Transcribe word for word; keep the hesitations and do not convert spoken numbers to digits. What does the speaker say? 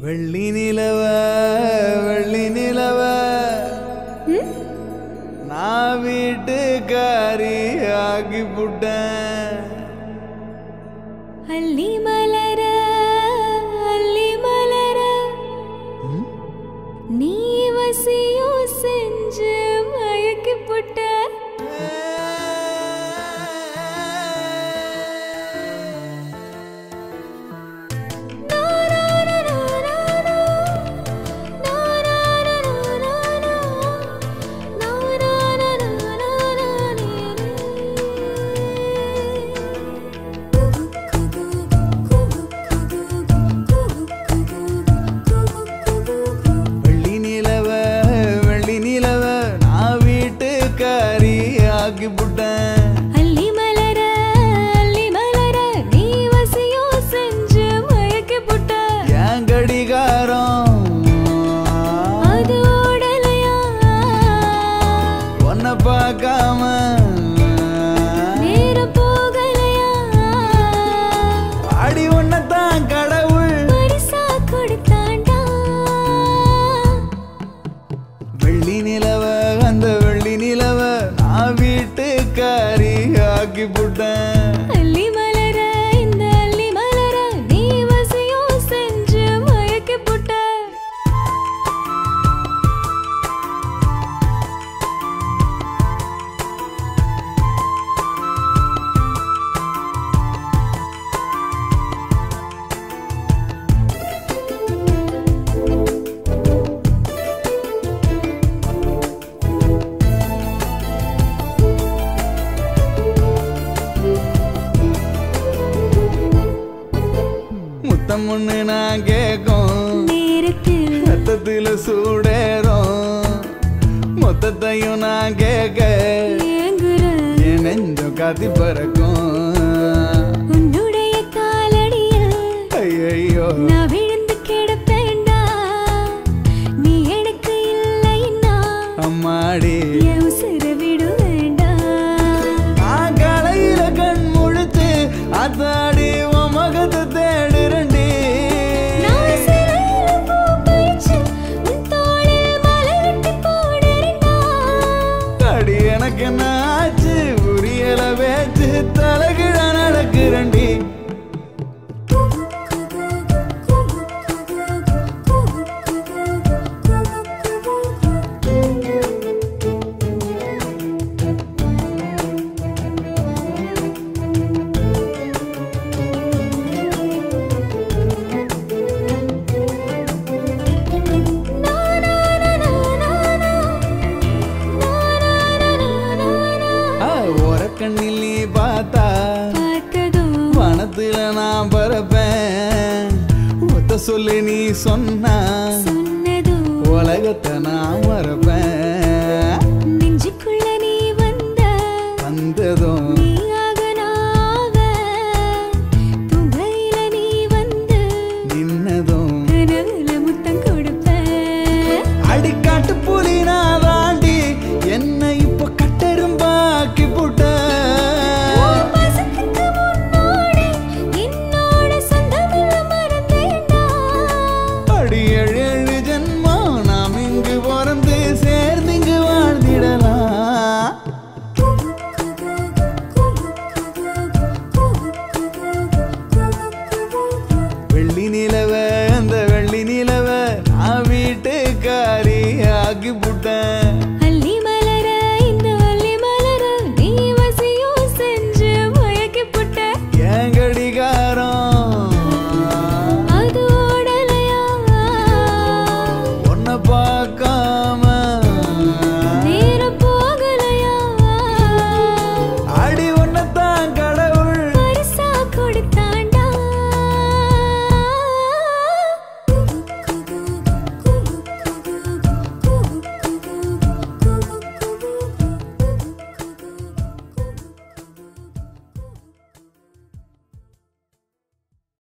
வெள்ளி நிலவ வெள்ளி நிலவ நான் வீட்டுக்காரி ஆகி புட்டேன். அள்ளி மலர அள்ளி மலர நீ வசியம் செஞ்சு மயக்கி புட்ட. அள்ளி மலர அள்ளி மலர நீ வசியம் செஞ்சு மயக்கி புட்ட. என் கடிகாரம் அது ஓடலையா உன்னை பார்க்காம நேரம் போகலையா. அடி உன்னைத்தான் கடவுள் பரிசா கொடுத்தாண்டா. வெள்ளி நிலவ அந்த வெள்ளி நிலவ நான் வீட்டுக்காரி ஆக்கி புட்டேன். அள்ளி மலர இந்த அள்ளி மலர நீ வசியம் செஞ்சு மயக்கி புட்ட. முத்தம் ஒண்ணு நான் கேக்கும் நேரத்தில் ரத்தத்தில சூடேறும் மொத்தத்தையும் நான் கேட்க ஏங்குற என் நெஞ்சம் காத்தி பறக்கும். உன்னுடைய காலடியில் ஐயோ நான் விழுந்து கிடப்பேண்டா. நீ எனக்கு இல்லைன்னா அம்மாடி என் உசுர விடு வேண்டாம். நான் காலையில கண் முழிச்சு அத்தாடி உன் முகத்தை தேடுறண்டி. நான் சிறையில பூ பறிச்சு உன் தோளில் மலரட்டி போடுறேன்டா. அடி எனக்கு என்ன ஆச்சு புரியல பேச்சு தலைகிழ நடக்கிறண்டி. கண்ணில் நீ பார்த்தா பார்த்ததும் வனத்துல நான் பறப்பேன். ஒத்த சொல்லி நீ சொன்னா சொன்னதும் உலகத்தை நான் மறப்பேன். நெஞ்சுக்குள்ள நீ வந்த வந்ததும் நீயாக நாவ. துங்கையில நீ வந்து நின்னதும் கனவுல முத்தம் கொடுப்பேன். அடிக்காட்டு புலி நான் தாண்டி என்ன இப்ப கட்டெரும்பாக்கி புட்ட. அடி ஏழு ஏழு ஜென்மம் நாம் இங்கு பிறந்து சேர்ந்து இங்கு வாழ்ந்திடலாம். வெள்ளி நில